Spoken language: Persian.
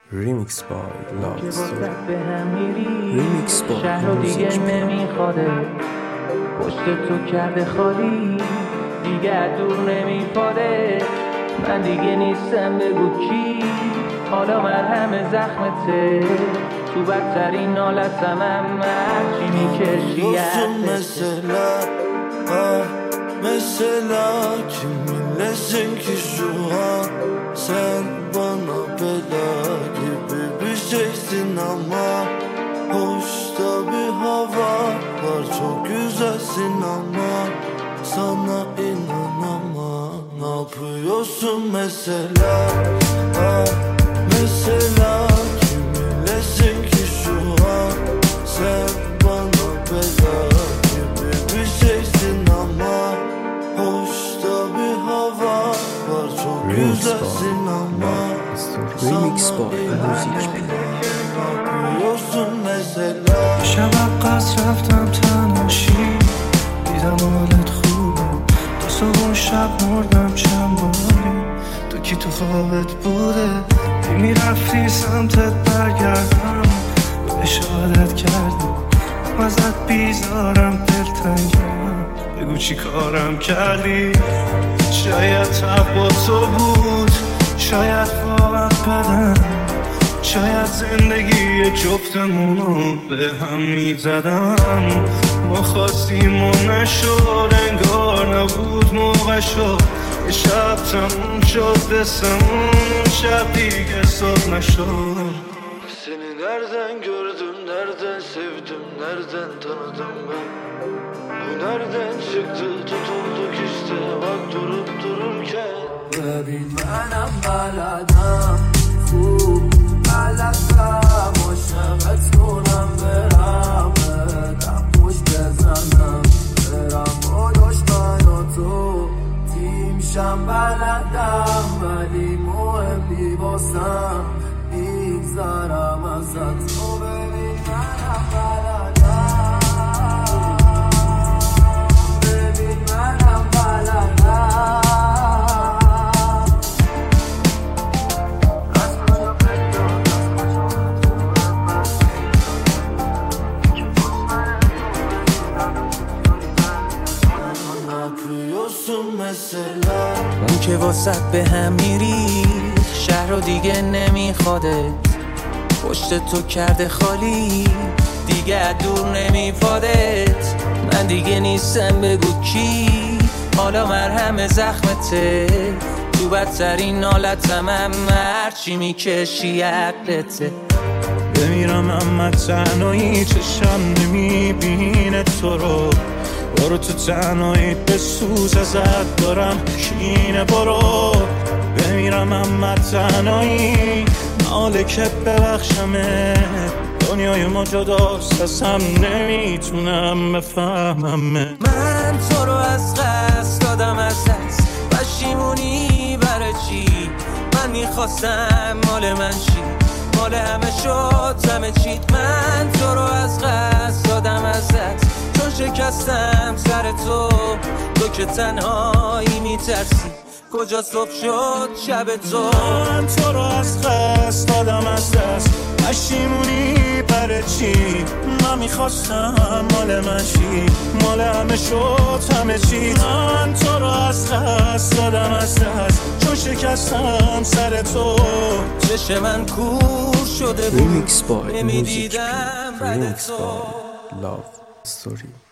ریمیکس بای لاو ستوری. ریمیکس بای شهر دیگه نمیخواده، پشت تو کرده خالی، دیگه دور نمیپاده. من دیگه نیستم بگو کی، حالا مرهم زخمته، تو بدترین حالتم هرچی میکشی Mesela kiminlesin ki şu an? Sen bana bela gibi bir şeysin ama hoşta bir hava var, çok güzelsin ama sana inanamam. Ne yapıyorsun mesela? Mesela kiminlesin ki şu an? Sen bana bela gibi bir şeysin ama hoşta bir hava var, çok güzelsin ama ریمیکس بای yapıyorsun mesela? شب عقص رفتم تنهاشی، دیدم حالت خوبه، تا صبح شب مردم چند باری. تو کی تو خوابت بوده؟ میرفتی سمتت برگردم، اشارت کردم ازت بیزارم، دلتنگم، بگو چی کارم کردی. شاید تب با تو بود، شاید واقعا بدم، شاید زندگی جفتمونو به هم میزدم. ما خواستیم و نشد، انگار نبود موقع شد. یه شب تموم شد دستمون، شب دیگه صبح نشد. Seni nereden gördüm, nereden sevdim, nereden tanıdım ben? Bu nereden çıktı, tutulduk işte bak durup dururken. ببین منم بلدم خوب بلدم عاشقت کنم، برم بدم پشت بزنم، برم با دشمن و تو تیمشم. بلدم ولی مهمی باسم، میگذرم ازت. تو ببین منم بلدم، ببین منم بلدم. اون که واسط به هم میری، شهر رو دیگه نمیخواده، پشت تو کرده خالی، دیگه دور نمیپادت. من دیگه نیستم بگو کی، حالا مرهم زخمته، تو بدترین حالتم هرچی میکشی عقلته. بمیرم اما تنهایی چشم نمیبینه تو رو، برو تو تنهایی بسوز ازت دارم کینه. برو بمیرم اما تنهایی، ناله که ببخشمه، دنیای ما جداست از هم، نمیتونم بفهممه. من تو رو از قصد دادم از دست، پشیمونی برای چی؟ من میخواستم مال من چی، مال همه شد همه چیت. من تو رو از قصد دادم از دست، چون شکستم سر تو، تو که تنهایی میترسی، کجا صبح شد شب تو. من تو رو از قصد دادم از دست، پشیمونی برای چی؟ من میخواستم مال من چی، مال همه شد همه چی. من تو رو از قصد دادم از دست، چون شکستم سر تو. چش من کور شده بود، ریمیکس بای نمیدیدم بعد ریمیکس تو. بای لاو ستوری.